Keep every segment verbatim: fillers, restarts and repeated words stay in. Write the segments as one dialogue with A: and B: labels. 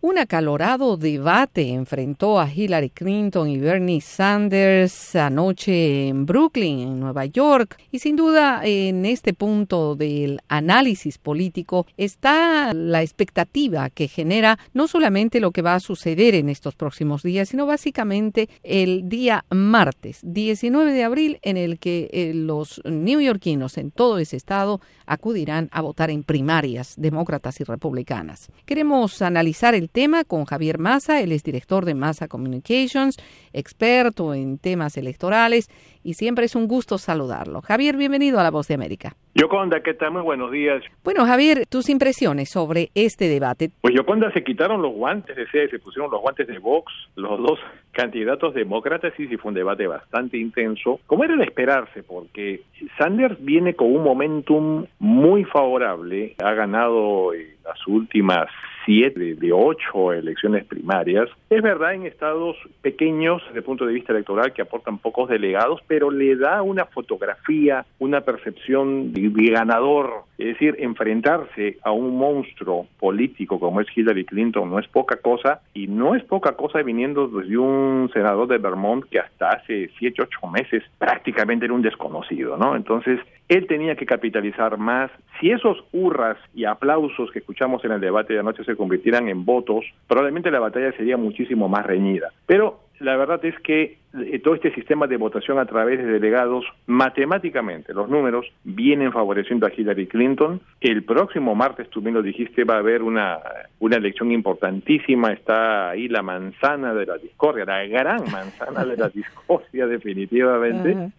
A: Un acalorado debate enfrentó a Hillary Clinton y Bernie Sanders anoche en Brooklyn, en Nueva York. Y sin duda, en este punto del análisis político está la expectativa que genera no solamente lo que va a suceder en estos próximos días, sino básicamente el día martes, diecinueve de abril, en el que eh, los neoyorquinos en todo ese estado acudirán a votar en primarias demócratas y republicanas. Queremos analizar el tema con Javier Mazza. Él es director de Mazza Communications, experto en temas electorales, y siempre es un gusto saludarlo. Javier, bienvenido a La Voz de América.
B: Yoconda, ¿qué tal? Muy buenos días.
A: Bueno, Javier, tus impresiones sobre este debate.
B: Pues Yoconda, se quitaron los guantes, decía, se pusieron los guantes de box, los dos candidatos demócratas, y sí fue un debate bastante intenso, como era de esperarse, porque Sanders viene con un momentum muy favorable, ha ganado eh, las últimas siete de ocho elecciones primarias. Es verdad, en estados pequeños desde el punto de vista electoral que aportan pocos delegados, pero le da una fotografía, una percepción de, de ganador. Es decir, enfrentarse a un monstruo político como es Hillary Clinton no es poca cosa, y no es poca cosa viniendo desde un senador de Vermont que hasta hace siete, ocho meses prácticamente era un desconocido, ¿no? Entonces, él tenía que capitalizar más. Si esos hurras y aplausos que escuchamos en el debate de anoche se convirtieran en votos, probablemente la batalla sería muchísimo más reñida. Pero la verdad es que eh, todo este sistema de votación a través de delegados, matemáticamente, los números vienen favoreciendo a Hillary Clinton. El próximo martes, tú bien lo dijiste, va a haber una, una elección importantísima. Está ahí la manzana de la discordia, la gran manzana de la discordia, definitivamente. Uh-huh.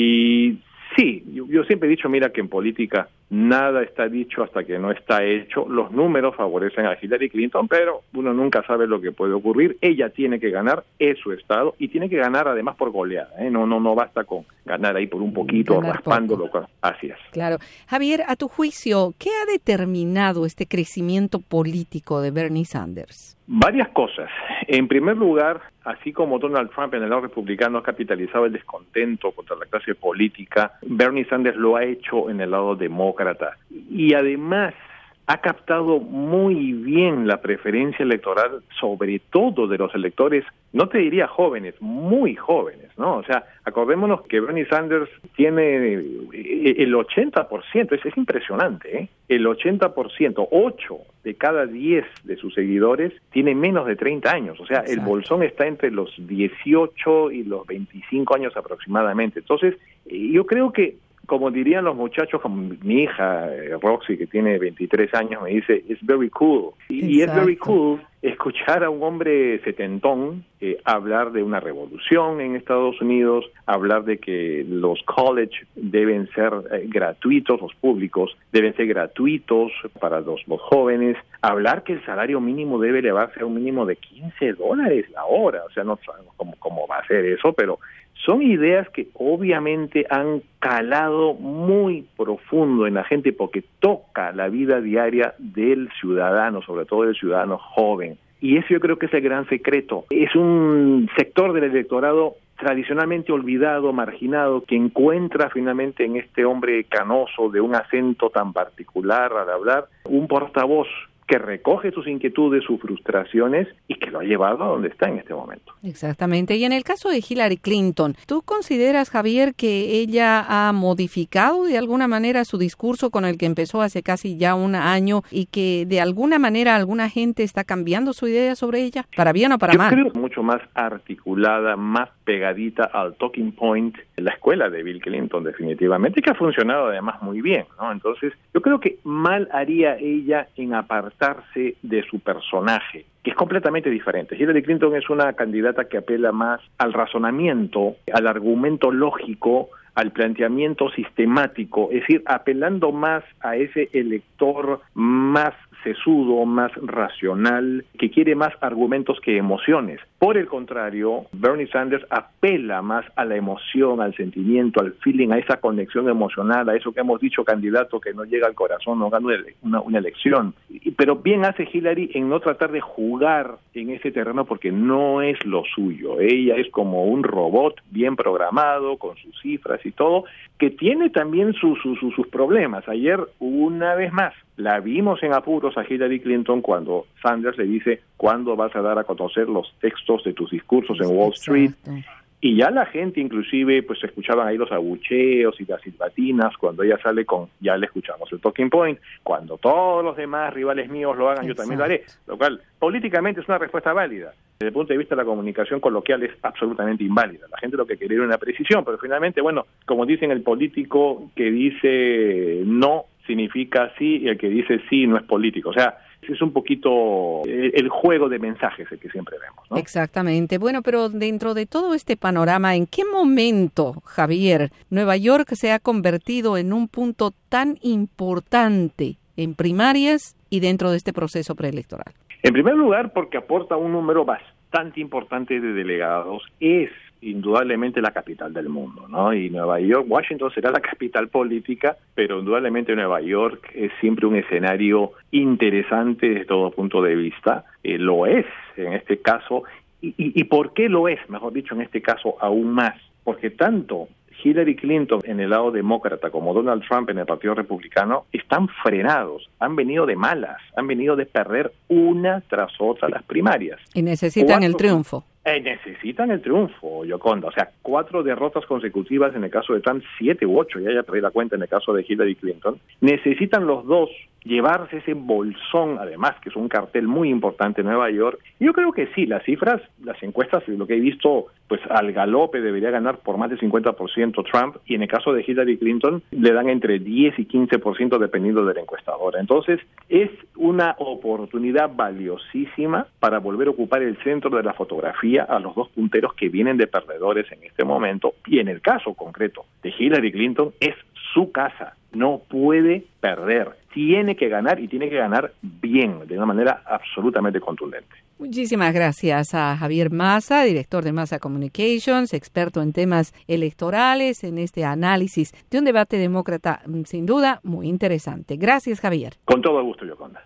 B: Y sí, yo, yo siempre he dicho, mira, que en política nada está dicho hasta que no está hecho. Los números favorecen a Hillary Clinton, pero uno nunca sabe lo que puede ocurrir. Ella tiene que ganar, es su estado, y tiene que ganar además por goleada, ¿eh? No, no, no basta con ganar ahí por un poquito, ganar raspándolo. Poco. Así es.
A: Claro. Javier, a tu juicio, ¿qué ha determinado este crecimiento político de Bernie Sanders?
B: Varias cosas. En primer lugar, así como Donald Trump en el lado republicano ha capitalizado el descontento contra la clase política, Bernie Sanders lo ha hecho en el lado demócrata. Y además ha captado muy bien la preferencia electoral, sobre todo de los electores, no te diría jóvenes, muy jóvenes, ¿no? O sea, acordémonos que Bernie Sanders tiene el ochenta por ciento, es, es impresionante, ¿eh? El ochenta por ciento, ocho de cada diez de sus seguidores tiene menos de treinta años, o sea, exacto, el bolsón está entre los dieciocho y los veinticinco años aproximadamente. Entonces, yo creo que, como dirían los muchachos, como mi hija Roxy, que tiene veintitrés años, me dice, it's very cool. Y, y es very cool escuchar a un hombre setentón eh, hablar de una revolución en Estados Unidos, hablar de que los college deben ser eh, gratuitos, los públicos deben ser gratuitos para los, los jóvenes, hablar que el salario mínimo debe elevarse a un mínimo de quince dólares la hora. O sea, no sabemos cómo, cómo va a ser eso, pero son ideas que obviamente han calado muy profundo en la gente porque toca la vida diaria del ciudadano, sobre todo del ciudadano joven. Y eso yo creo que es el gran secreto. Es un sector del electorado tradicionalmente olvidado, marginado, que encuentra finalmente en este hombre canoso de un acento tan particular al hablar un portavoz que recoge sus inquietudes, sus frustraciones, y que lo ha llevado a donde está en este momento.
A: Exactamente. Y en el caso de Hillary Clinton, ¿tú consideras, Javier, que ella ha modificado de alguna manera su discurso con el que empezó hace casi ya un año, y que de alguna manera alguna gente está cambiando su idea sobre ella, para bien o para
B: Yo
A: mal?
B: Yo creo que mucho más articulada, más pegadita al talking point de la escuela de Bill Clinton, definitivamente, que ha funcionado además muy bien, ¿no? Entonces, yo creo que mal haría ella en apartar de su personaje, que es completamente diferente. Hillary Clinton es una candidata que apela más al razonamiento, al argumento lógico, al planteamiento sistemático, es decir, apelando más a ese elector más sesudo, más racional, que quiere más argumentos que emociones. Por el contrario, Bernie Sanders apela más a la emoción, al sentimiento, al feeling, a esa conexión emocional, a eso que hemos dicho, candidato que no llega al corazón, no gana una, una elección. Pero bien hace Hillary en no tratar de jugar en ese terreno porque no es lo suyo. Ella es como un robot bien programado, con sus cifras y todo, que tiene también su, su, su, sus problemas. Ayer, una vez más, la vimos en apuros a Hillary Clinton cuando Sanders le dice, ¿cuándo vas a dar a conocer los textos de tus discursos en Wall Street?
A: Exacto.
B: Y ya la gente, inclusive, pues escuchaban ahí los abucheos y las silbatinas cuando ella sale con, ya le escuchamos el talking point, cuando todos los demás rivales míos lo hagan, Exacto. yo también lo haré, lo cual políticamente es una respuesta válida. Desde el punto de vista de la comunicación coloquial es absolutamente inválida. La gente lo que quiere es una precisión, pero finalmente, bueno, como dicen, el político que dice no significa sí y el que dice sí no es político. O sea, es un poquito el juego de mensajes el que siempre vemos, ¿no?
A: Exactamente. Bueno, pero dentro de todo este panorama, ¿en qué momento, Javier, Nueva York se ha convertido en un punto tan importante en primarias y dentro de este proceso preelectoral?
B: En primer lugar, porque aporta un número bastante importante de delegados, es indudablemente la capital del mundo, ¿no? Y Nueva York, Washington será la capital política, pero indudablemente Nueva York es siempre un escenario interesante desde todo punto de vista. Eh, lo es en este caso. Y, y, ¿Y por qué lo es? Mejor dicho, en este caso aún más. Porque tanto Hillary Clinton en el lado demócrata como Donald Trump en el Partido Republicano están frenados, han venido de malas, han venido de perder una tras otra las primarias.
A: Y necesitan
B: Cuatro,
A: el triunfo.
B: Eh, necesitan el triunfo, Yoconda. O sea, cuatro derrotas consecutivas en el caso de Trump, siete u ocho, ya ya perdí la cuenta en el caso de Hillary Clinton. Necesitan los dos llevarse ese bolsón, además, que es un cartel muy importante en Nueva York. Yo creo que sí, las cifras, las encuestas, lo que he visto, pues al galope debería ganar por más del cincuenta por ciento Trump, y en el caso de Hillary Clinton le dan entre diez y quince por ciento dependiendo de la encuestadora. Entonces, es una oportunidad valiosísima para volver a ocupar el centro de la fotografía a los dos punteros que vienen de perdedores en este momento, y en el caso concreto de Hillary Clinton es su casa, no puede perder, tiene que ganar y tiene que ganar bien, de una manera absolutamente contundente.
A: Muchísimas gracias a Javier Mazza, director de Mazza Communications, experto en temas electorales, en este análisis de un debate demócrata sin duda muy interesante. Gracias, Javier.
B: Con todo gusto, Yoconda.